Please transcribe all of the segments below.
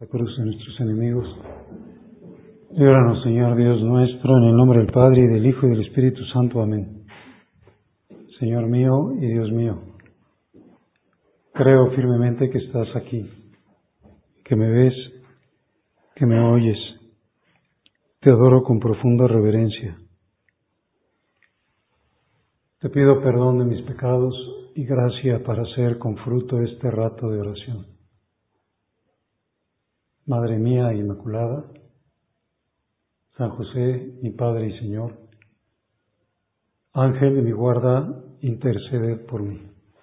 la cruz de nuestros enemigos. Líbranos, Señor Dios nuestro, en el nombre del Padre, y del Hijo, y del Espíritu Santo. Amén. Señor mío y Dios mío, creo firmemente que estás aquí, que me ves, que me oyes. Te adoro con profunda reverencia. Te pido perdón de mis pecados y gracia para hacer con fruto este rato de oración. Madre mía Inmaculada, San José, mi Padre y Señor, Ángel de mi guarda, intercede por mí.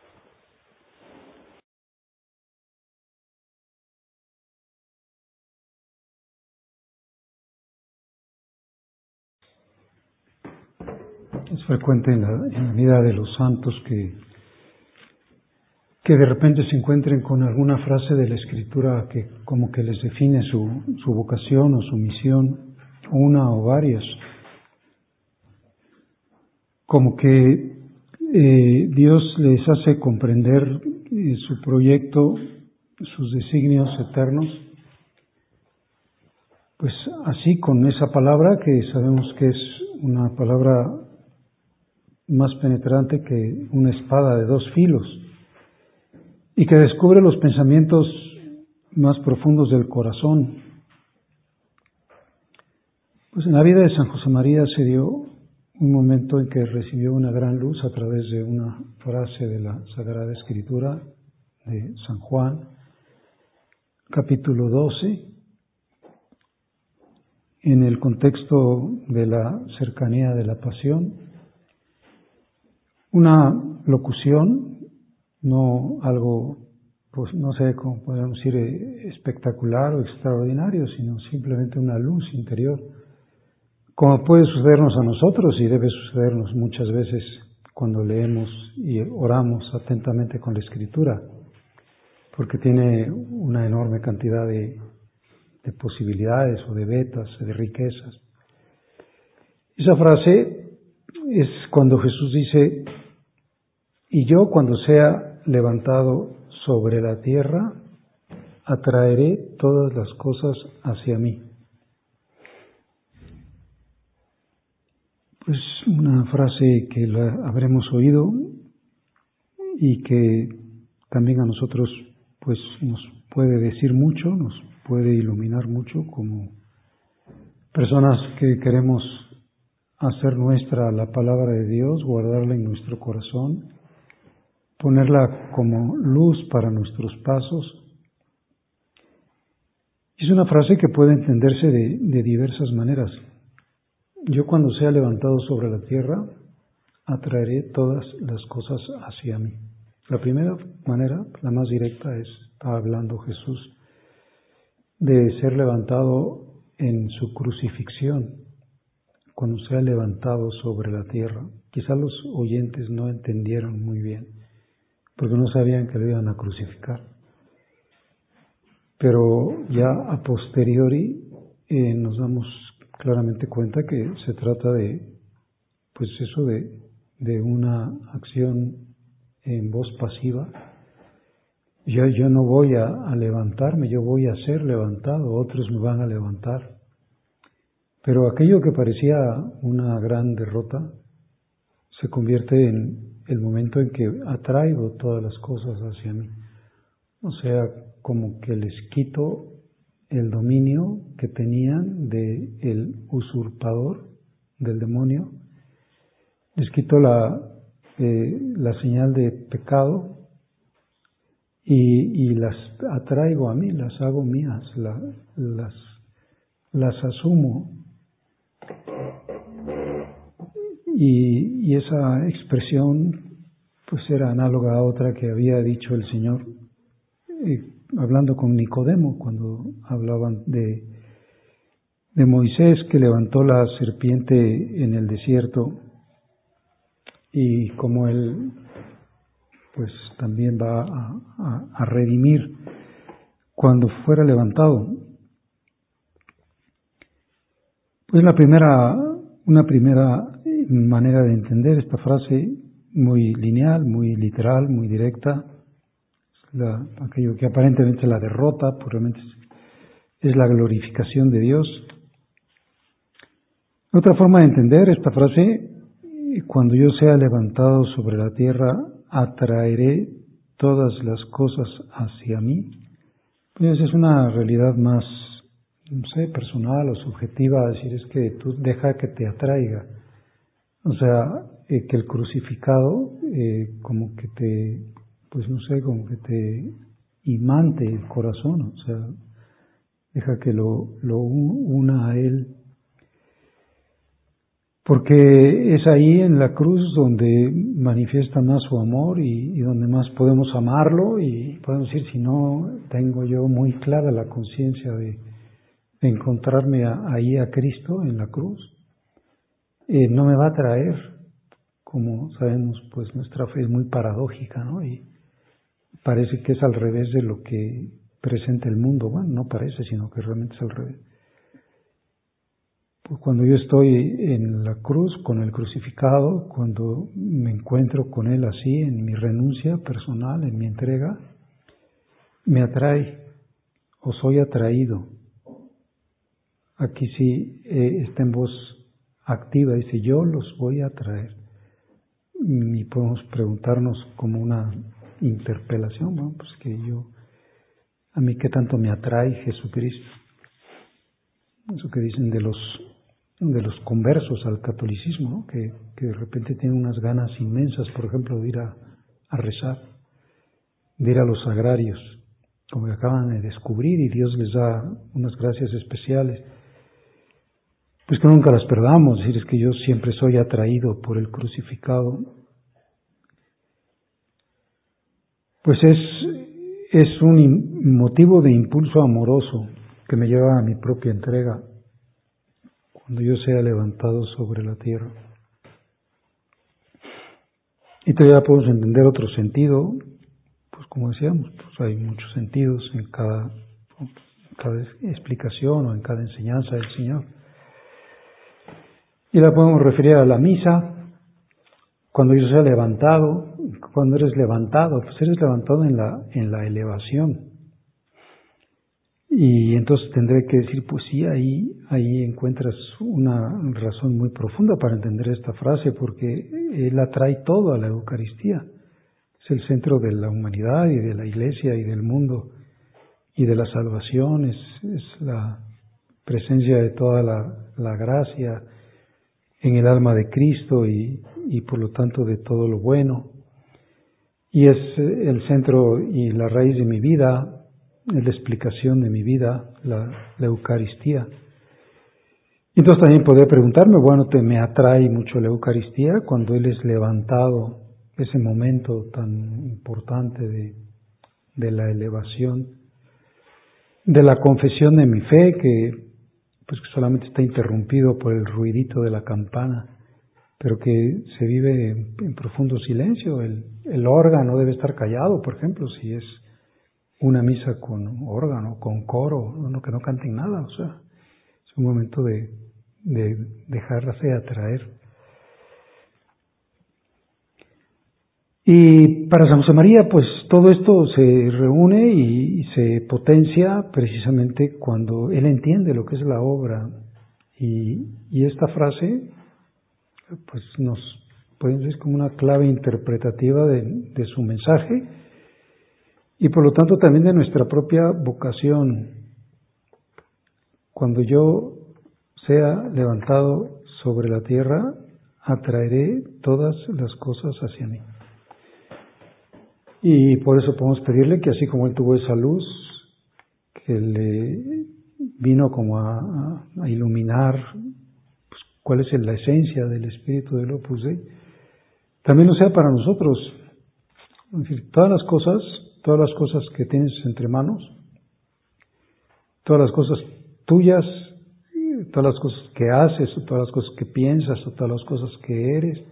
Es frecuente en la vida de los santos que de repente se encuentren con alguna frase de la Escritura que como que les define su vocación o su misión, una o varias. Como que Dios les hace comprender su proyecto, sus designios eternos, pues así con esa palabra que sabemos que es una palabra más penetrante que una espada de dos filos y que descubre los pensamientos más profundos del corazón. Pues en la vida de San José María se dio un momento en que recibió una gran luz a través de una frase de la Sagrada Escritura de San Juan, capítulo 12, en el contexto de la cercanía de la pasión, una locución, no algo, pues no sé cómo podemos decir, espectacular o extraordinario, sino simplemente una luz interior, como puede sucedernos a nosotros y debe sucedernos muchas veces cuando leemos y oramos atentamente con la Escritura, porque tiene una enorme cantidad de posibilidades o de vetas, de riquezas. Esa frase es cuando Jesús dice: y yo, cuando sea levantado sobre la tierra, atraeré todas las cosas hacia mí. Pues una frase que la habremos oído y que también a nosotros pues nos puede decir mucho, nos puede iluminar mucho como personas que queremos hacer nuestra la palabra de Dios, guardarla en nuestro corazón, ponerla como luz para nuestros pasos. Es una frase que puede entenderse de diversas maneras. Yo, cuando sea levantado sobre la tierra, atraeré todas las cosas hacia mí. La primera manera, la más directa, está hablando Jesús de ser levantado en su crucifixión, cuando sea levantado sobre la tierra. Quizá los oyentes no entendieron muy bien, porque no sabían que lo iban a crucificar. Pero ya a posteriori nos damos claramente cuenta que se trata de una acción en voz pasiva. Yo no voy a levantarme, yo voy a ser levantado, otros me van a levantar. Pero aquello que parecía una gran derrota se convierte en el momento en que atraigo todas las cosas hacia mí. O sea, como que les quito el dominio que tenían del usurpador, del demonio, les quito la señal de pecado y las atraigo a mí, las hago mías, las asumo. Y esa expresión pues era análoga a otra que había dicho el Señor hablando con Nicodemo, cuando hablaban de Moisés, que levantó la serpiente en el desierto, y como él pues también va a redimir cuando fuera levantado. Pues una primera manera de entender esta frase, muy lineal, muy literal, muy directa, aquello que aparentemente es la derrota, pues realmente es la glorificación de Dios. Otra forma de entender esta frase: cuando yo sea levantado sobre la tierra, atraeré todas las cosas hacia mí. Pues es una realidad más, no sé, personal o subjetiva, decir es que tú deja que te atraiga. O sea, que el crucificado como que te, pues no sé, como que te imante el corazón, o sea, deja que lo una a Él. Porque es ahí en la cruz donde manifiesta más su amor y donde más podemos amarlo, y podemos decir, si no tengo yo muy clara la conciencia de encontrarme ahí a Cristo en la cruz, no me va a traer. Como sabemos, pues nuestra fe es muy paradójica, ¿no? Y parece que es al revés de lo que presenta el mundo. Bueno, no parece, sino que realmente es al revés. Pues cuando yo estoy en la cruz, con el crucificado, cuando me encuentro con Él así, en mi renuncia personal, en mi entrega, me atrae o soy atraído. Aquí sí está en voz activa, dice, yo los voy a atraer. Y podemos preguntarnos como una interpelación, bueno, pues que a mí qué tanto me atrae Jesucristo. Eso que dicen de los conversos al catolicismo, ¿no? que de repente tienen unas ganas inmensas, por ejemplo, de ir a rezar, de ir a los sagrarios, como que acaban de descubrir, y Dios les da unas gracias especiales. Pues que nunca las perdamos, es decir, es que yo siempre soy atraído por el crucificado. Pues es un motivo de impulso amoroso que me lleva a mi propia entrega cuando yo sea levantado sobre la tierra. Y todavía podemos entender otro sentido, pues como decíamos, pues hay muchos sentidos en cada explicación o en cada enseñanza del Señor. Y la podemos referir a la misa, cuando yo sea levantado. Cuando eres levantado, pues eres levantado en la elevación. Y entonces tendré que decir, pues sí, ahí encuentras una razón muy profunda para entender esta frase, porque Él atrae todo a la Eucaristía. Es el centro de la humanidad y de la Iglesia y del mundo y de la salvación, es la presencia de toda la gracia en el alma de Cristo y por lo tanto de todo lo bueno. Y es el centro y la raíz de mi vida, es la explicación de mi vida, la Eucaristía. Entonces también podría preguntarme, bueno, me atrae mucho la Eucaristía cuando Él es levantado, ese momento tan importante de la elevación, de la confesión de mi fe, que solamente está interrumpido por el ruidito de la campana, pero que se vive en profundo silencio. El órgano debe estar callado, por ejemplo, si es una misa con órgano, con coro, que no canten nada, o sea, es un momento de dejarse atraer. Y para San José María, pues todo esto se reúne y se potencia precisamente cuando él entiende lo que es la obra. Y esta frase, pues nos puede ser como una clave interpretativa de su mensaje y por lo tanto también de nuestra propia vocación. Cuando yo sea levantado sobre la tierra, atraeré todas las cosas hacia mí. Y por eso podemos pedirle que así como Él tuvo esa luz, que le vino como a iluminar pues, cuál es la esencia del espíritu del Opus Dei, también lo sea para nosotros. Es decir, todas las cosas que tienes entre manos, todas las cosas tuyas, todas las cosas que haces, o todas las cosas que piensas, o todas las cosas que eres,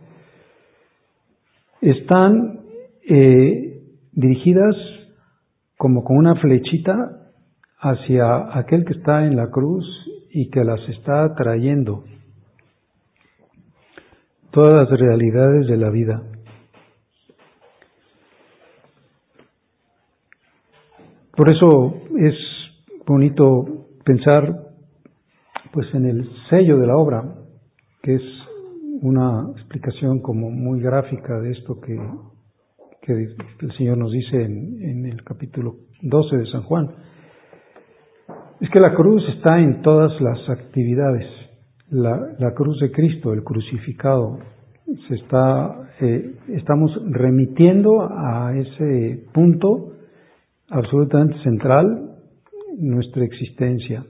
están dirigidas como con una flechita hacia aquel que está en la cruz y que las está atrayendo. Todas las realidades de la vida. Por eso es bonito pensar pues en el sello de la obra, que es una explicación como muy gráfica de esto que el Señor nos dice en el capítulo 12 de San Juan. Es que la cruz está en todas las actividades. La cruz de Cristo, el crucificado, estamos remitiendo a ese punto absolutamente central en nuestra existencia.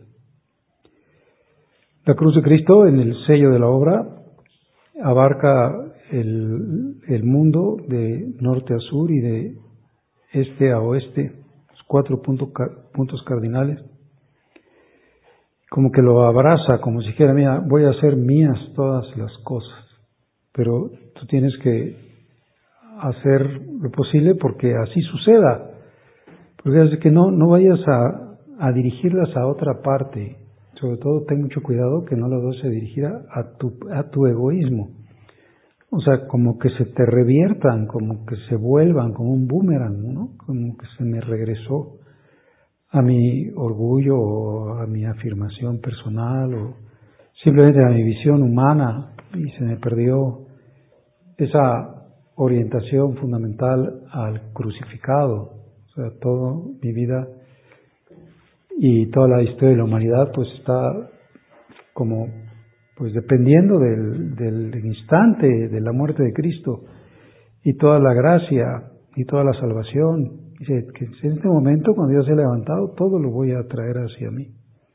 La cruz de Cristo, en el sello de la obra, abarca el mundo de norte a sur y de este a oeste, los 4 puntos cardinales, como que lo abraza, como si dijera, mira, voy a hacer mías todas las cosas, pero tú tienes que hacer lo posible porque así suceda, porque es que no vayas a dirigirlas a otra parte, sobre todo ten mucho cuidado que no las vayas a dirigir a tu egoísmo. O sea, como que se te reviertan, como que se vuelvan como un boomerang, ¿no? Como que se me regresó a mi orgullo o a mi afirmación personal o simplemente a mi visión humana y se me perdió esa orientación fundamental al crucificado. O sea, toda mi vida y toda la historia de la humanidad pues está como pues dependiendo del instante de la muerte de Cristo y toda la gracia y toda la salvación. Dice que en este momento, cuando Dios se ha levantado, todo lo voy a traer hacia mí.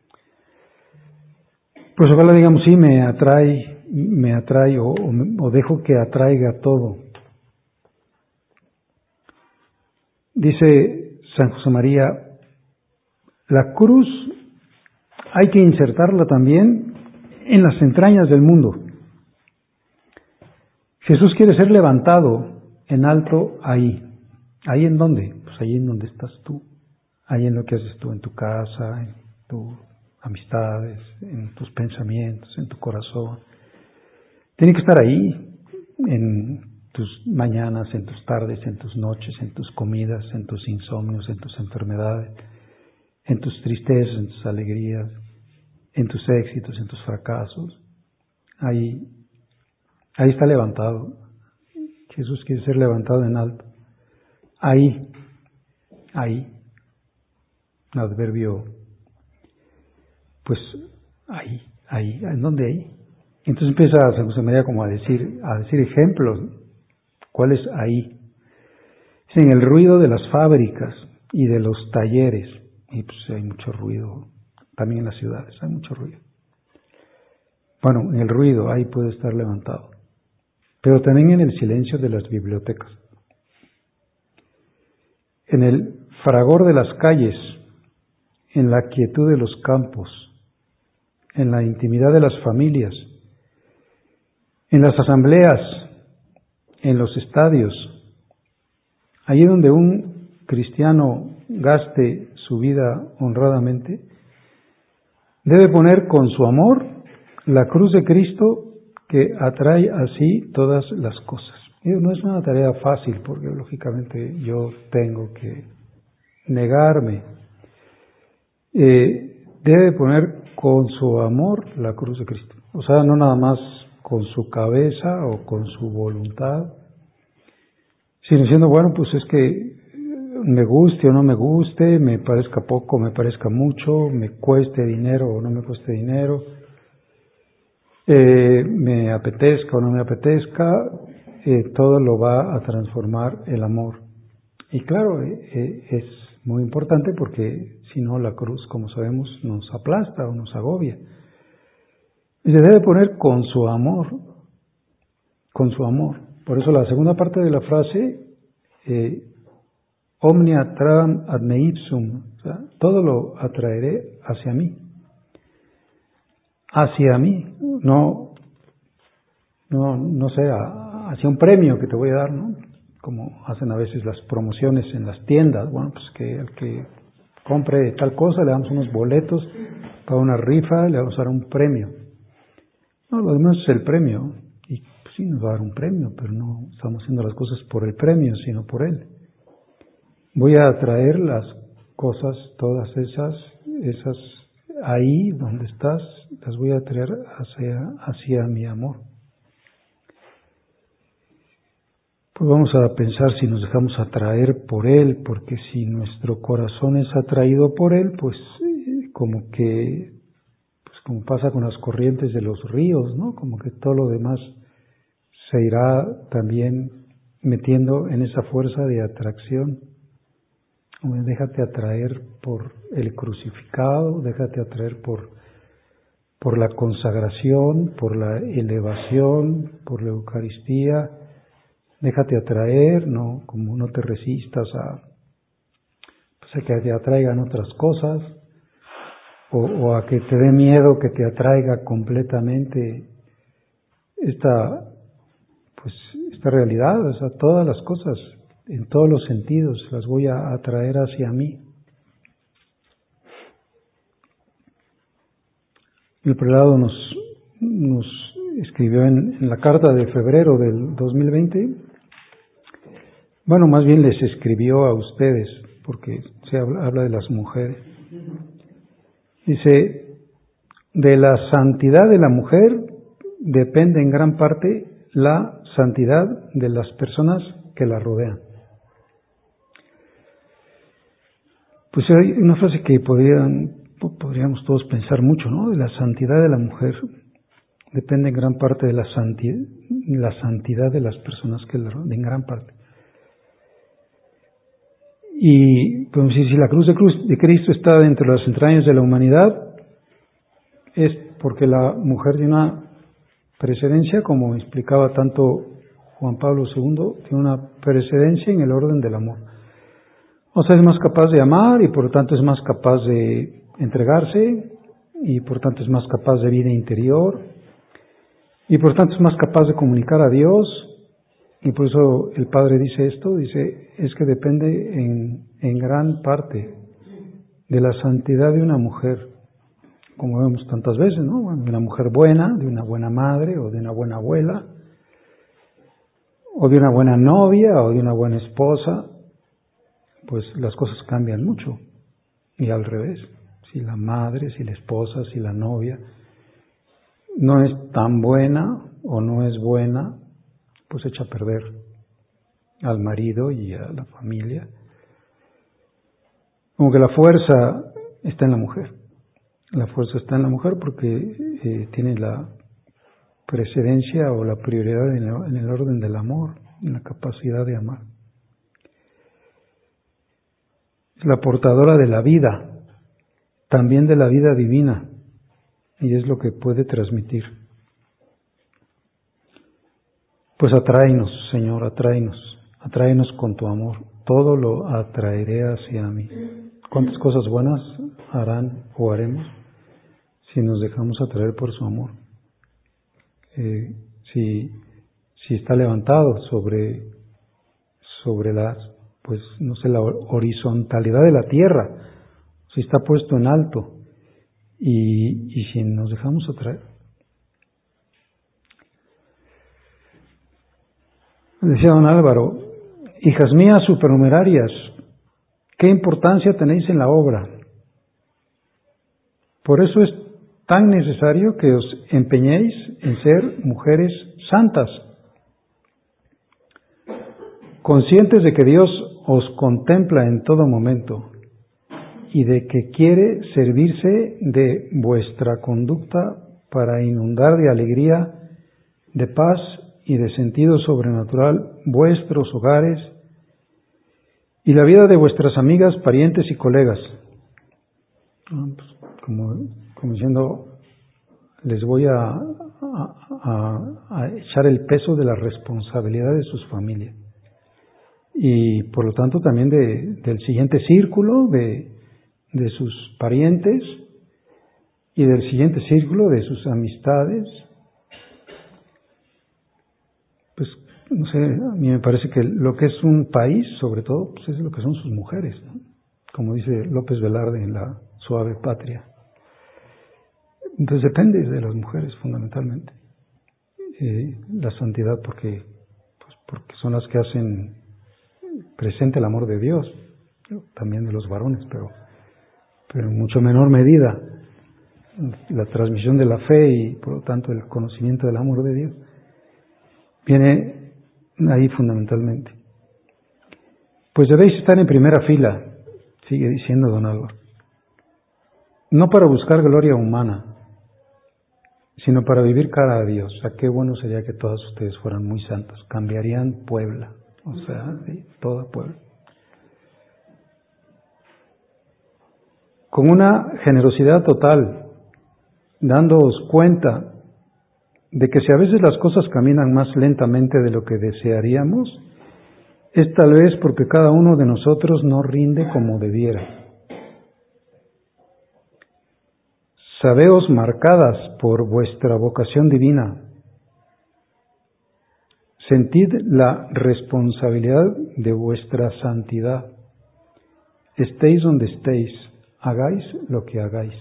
Pues ojalá digamos, sí, me atrae o dejo que atraiga todo. Dice San José María, la cruz hay que insertarla también en las entrañas del mundo. Jesús quiere ser levantado en alto ahí. ¿Ahí en dónde? Pues ahí en donde estás tú. Ahí en lo que haces tú en tu casa, en tus amistades, en tus pensamientos, en tu corazón. Tiene que estar ahí, en tus mañanas, en tus tardes, en tus noches, en tus comidas, en tus insomnios, en tus enfermedades, en tus tristezas, en tus alegrías, en tus éxitos, en tus fracasos. Ahí está levantado. Jesús quiere ser levantado en alto. Ahí. Adverbio, pues ahí. ¿En dónde ahí? Entonces empieza San José María como a decir ejemplos. ¿Cuál es ahí? Es en el ruido de las fábricas y de los talleres. Y pues hay mucho ruido. También en las ciudades hay mucho ruido. Bueno, en el ruido ahí puede estar levantado. Pero también en el silencio de las bibliotecas. En el fragor de las calles, en la quietud de los campos, en la intimidad de las familias, en las asambleas, en los estadios, allí donde un cristiano gaste su vida honradamente, debe poner con su amor la cruz de Cristo que atrae así todas las cosas. Y no es una tarea fácil porque lógicamente yo tengo que negarme. Debe poner con su amor la cruz de Cristo. O sea, no nada más con su cabeza o con su voluntad, sino diciendo, bueno, pues es que me guste o no me guste, me parezca poco o me parezca mucho, me cueste dinero o no me cueste dinero, me apetezca o no me apetezca, todo lo va a transformar el amor. Y claro, es muy importante porque si no la cruz, como sabemos, nos aplasta o nos agobia. Y se debe poner con su amor, con su amor. Por eso la segunda parte de la frase, omnia tram ad me ipsum, o sea, todo lo atraeré hacia mí. Hacia mí, no sé, hacia un premio que te voy a dar, ¿no? Como hacen a veces las promociones en las tiendas, bueno, pues que el que compre tal cosa le damos unos boletos para una rifa, le vamos a dar un premio. No, lo demás es el premio, y pues sí nos va a dar un premio, pero no estamos haciendo las cosas por el premio, sino por él. Voy a atraer las cosas, todas esas ahí donde estás, las voy a traer hacia mi amor. Pues vamos a pensar si nos dejamos atraer por Él, porque si nuestro corazón es atraído por Él, pues como pasa con las corrientes de los ríos, ¿no? Como que todo lo demás se irá también metiendo en esa fuerza de atracción. Déjate atraer por el crucificado, déjate atraer por la consagración, por la elevación, por la Eucaristía. Déjate atraer, no te resistas a que te atraigan otras cosas o a que te dé miedo que te atraiga completamente esta realidad. O sea, todas las cosas, en todos los sentidos, las voy a atraer hacia mí. El prelado nos escribió en la carta de febrero del 2020, bueno, más bien les escribió a ustedes, porque se habla de las mujeres. Dice, de la santidad de la mujer depende en gran parte la santidad de las personas que la rodean. Pues hay una frase que podríamos todos pensar mucho, ¿no? De la santidad de la mujer depende en gran parte de la santidad de las personas que la rodean, en gran parte. Y podemos decir, si la cruz de Cristo está dentro de las entrañas de la humanidad, es porque la mujer tiene una precedencia, como explicaba tanto Juan Pablo II, tiene una precedencia en el orden del amor. O sea, es más capaz de amar y por lo tanto es más capaz de entregarse y por tanto es más capaz de vida interior y por tanto es más capaz de comunicar a Dios. Y por eso el Padre dice esto, es que depende en gran parte de la santidad de una mujer, como vemos tantas veces, ¿no? Bueno, de una mujer buena, de una buena madre, o de una buena abuela, o de una buena novia, o de una buena esposa, pues las cosas cambian mucho. Y al revés, si la madre, si la esposa, si la novia no es tan buena o no es buena, pues echa a perder al marido y a la familia. Como que la fuerza está en la mujer. La fuerza está en la mujer porque tiene la precedencia o la prioridad en el orden del amor, en la capacidad de amar. Es la portadora de la vida, también de la vida divina, y es lo que puede transmitir. Pues atráenos, Señor, atráenos con tu amor. Todo lo atraeré hacia mí. ¿Cuántas cosas buenas harán o haremos si nos dejamos atraer por su amor? Si está levantado sobre la horizontalidad de la tierra, si está puesto en alto, y si nos dejamos atraer. Decía don Álvaro, hijas mías supernumerarias, ¿qué importancia tenéis en la obra? Por eso es tan necesario que os empeñéis en ser mujeres santas, conscientes de que Dios os contempla en todo momento y de que quiere servirse de vuestra conducta para inundar de alegría, de paz y de sentido sobrenatural vuestros hogares y la vida de vuestras amigas, parientes y colegas. Como diciendo, les voy a echar el peso de la responsabilidad de sus familias. Y por lo tanto también del siguiente círculo de sus parientes y del siguiente círculo de sus amistades. Pues no sé, a mí me parece que lo que es un país, sobre todo, pues es lo que son sus mujeres, ¿no? Como dice López Velarde en La Suave Patria. Entonces depende de las mujeres fundamentalmente. La santidad porque son las que hacen presente el amor de Dios, también de los varones, pero en mucho menor medida. la transmisión de la fe y por lo tanto el conocimiento del amor de Dios, viene ahí fundamentalmente. Pues debéis estar en primera fila, sigue diciendo don Álvaro, no para buscar gloria humana, sino para vivir cara a Dios. O sea, qué bueno sería que todas ustedes fueran muy santos, cambiarían Puebla, o sea, sí, toda Puebla. Con una generosidad total, dándoos cuenta de que si a veces las cosas caminan más lentamente de lo que desearíamos, es tal vez porque cada uno de nosotros no rinde como debiera. Sabeos marcadas por vuestra vocación divina. Sentid la responsabilidad de vuestra santidad. Estéis donde estéis, hagáis lo que hagáis.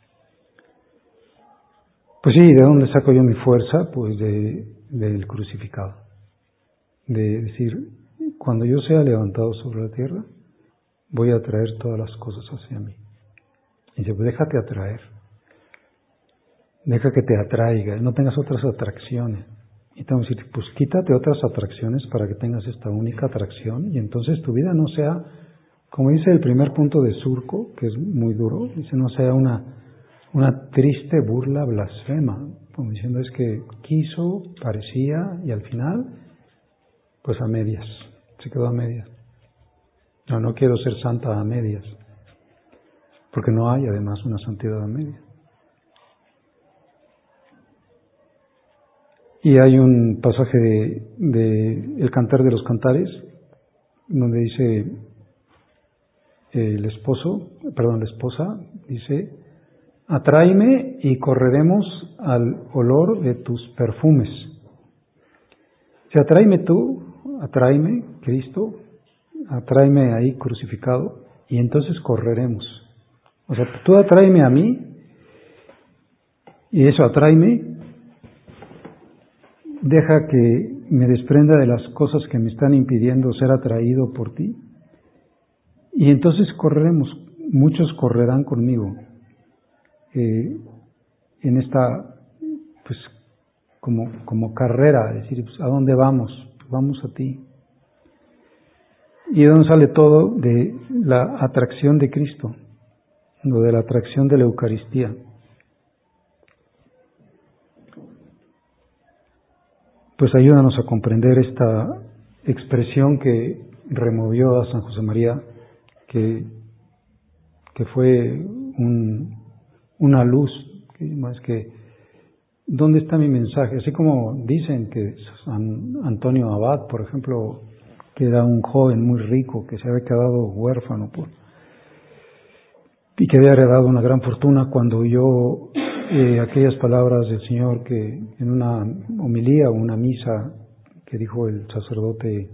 Pues sí, ¿de dónde saco yo mi fuerza? Pues del crucificado. De decir, cuando yo sea levantado sobre la tierra, voy a atraer todas las cosas hacia mí. Y dice, pues déjate atraer. Deja que te atraiga, no tengas otras atracciones. Y te vamos a decir, pues quítate otras atracciones para que tengas esta única atracción y entonces tu vida no sea, como dice el primer punto de Surco, que es muy duro, dice no sea una triste burla blasfema, como diciendo es que quiso, parecía y al final, pues a medias, se quedó a medias. No quiero ser santa a medias, porque no hay además una santidad a medias. Y hay un pasaje de El Cantar de los Cantares, donde dice la esposa, dice, atráeme y correremos al olor de tus perfumes. O sea, atráeme tú, atráeme, Cristo, atráeme ahí crucificado, y entonces correremos. O sea, tú atráeme a mí, y eso atráeme, deja que me desprenda de las cosas que me están impidiendo ser atraído por ti. Y entonces correremos, muchos correrán conmigo en esta, pues, como carrera, es decir, pues, ¿a dónde vamos? Vamos a ti. ¿Y de dónde sale todo? De la atracción de Cristo, de la atracción de la Eucaristía. Pues ayúdanos a comprender esta expresión que removió a San José María, que fue una luz, más que ¿dónde está mi mensaje? Así como dicen que San Antonio Abad, por ejemplo, que era un joven muy rico, que se había quedado huérfano y que había heredado una gran fortuna, cuando oyó aquellas palabras del Señor que en una homilía o una misa que dijo el sacerdote,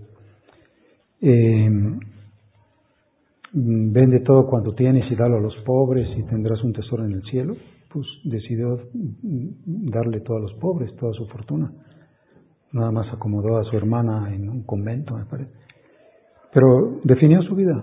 vende todo cuanto tienes y dalo a los pobres y tendrás un tesoro en el cielo, pues decidió darle todo a los pobres, toda su fortuna. Nada más acomodó a su hermana en un convento, me parece. Pero definió su vida.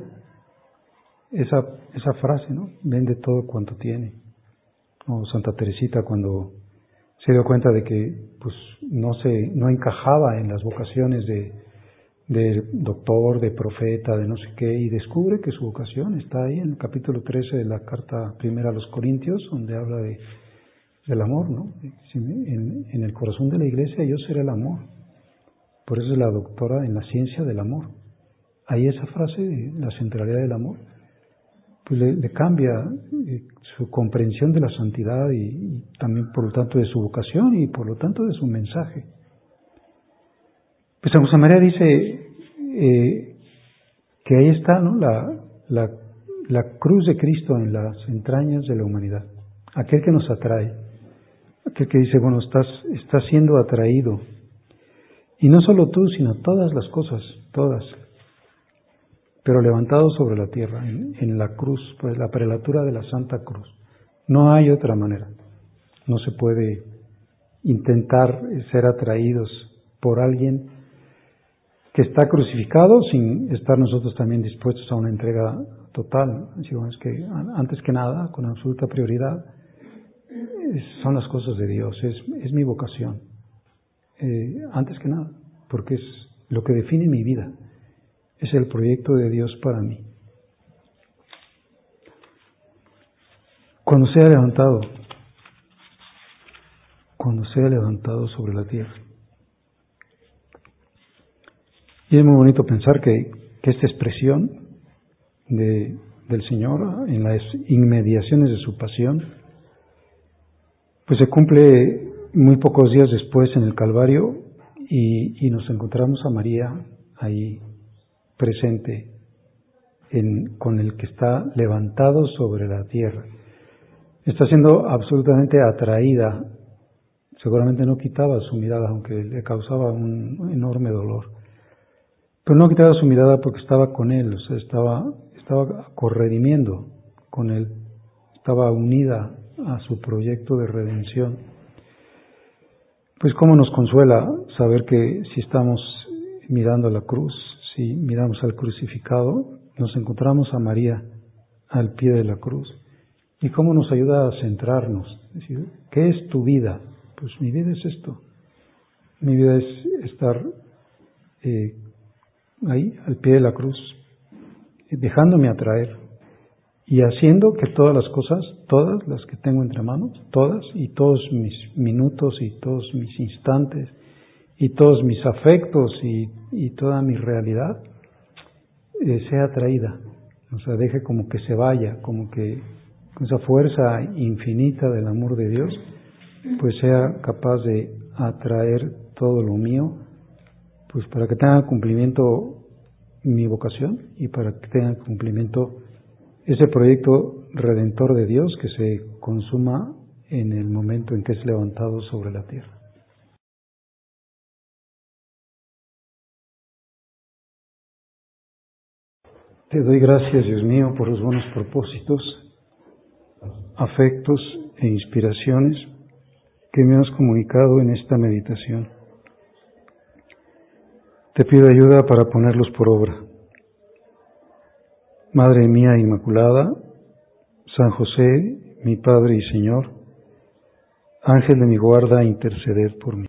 Esa frase, ¿no? Vende todo cuanto tiene. O Santa Teresita cuando se dio cuenta de que pues no encajaba en las vocaciones de doctor, de profeta, de no sé qué, y descubre que su vocación está ahí en el capítulo 13 de la carta primera a los Corintios, donde habla del amor, ¿no? En el corazón de la Iglesia yo seré el amor. Por eso es la doctora en la ciencia del amor. Ahí esa frase de la centralidad del amor pues le cambia su comprensión de la santidad y también por lo tanto de su vocación y por lo tanto de su mensaje. Pues San José María dice que ahí está, ¿no? la cruz de Cristo en las entrañas de la humanidad. Aquel que nos atrae, aquel que dice, bueno, estás siendo atraído. Y no solo tú, sino todas las cosas, todas. Pero levantado sobre la tierra, en la cruz, pues la prelatura de la Santa Cruz. No hay otra manera. No se puede intentar ser atraídos por alguien que está crucificado sin estar nosotros también dispuestos a una entrega total. Así es que antes que nada, con absoluta prioridad, son las cosas de Dios, es mi vocación, antes que nada, porque es lo que define mi vida, es el proyecto de Dios para mí. Cuando sea levantado sobre la tierra. Y es muy bonito pensar que esta expresión del Señor en las inmediaciones de su pasión, pues se cumple muy pocos días después en el Calvario y nos encontramos a María ahí presente con el que está levantado sobre la tierra. Está siendo absolutamente atraída, seguramente no quitaba su mirada, aunque le causaba un enorme dolor, pero no quitaba su mirada porque estaba con él, o sea, estaba corredimiendo con él, estaba unida a su proyecto de redención. Pues cómo nos consuela saber que si estamos mirando a la cruz, si miramos al crucificado, nos encontramos a María al pie de la cruz. Y cómo nos ayuda a centrarnos. Es decir, ¿qué es tu vida? Pues mi vida es esto. Mi vida es estar ahí, al pie de la cruz, dejándome atraer y haciendo que todas las cosas, todas las que tengo entre manos, todas y todos mis minutos y todos mis instantes y todos mis afectos y toda mi realidad sea atraída. O sea, deje como que se vaya, como que con esa fuerza infinita del amor de Dios, pues sea capaz de atraer todo lo mío, pues para que tenga cumplimiento mi vocación y para que tenga cumplimiento ese proyecto redentor de Dios que se consuma en el momento en que es levantado sobre la tierra. Te doy gracias, Dios mío, por los buenos propósitos, afectos e inspiraciones que me has comunicado en esta meditación. Te pido ayuda para ponerlos por obra. Madre mía Inmaculada, San José, mi Padre y Señor, Ángel de mi guarda, interceded por mí.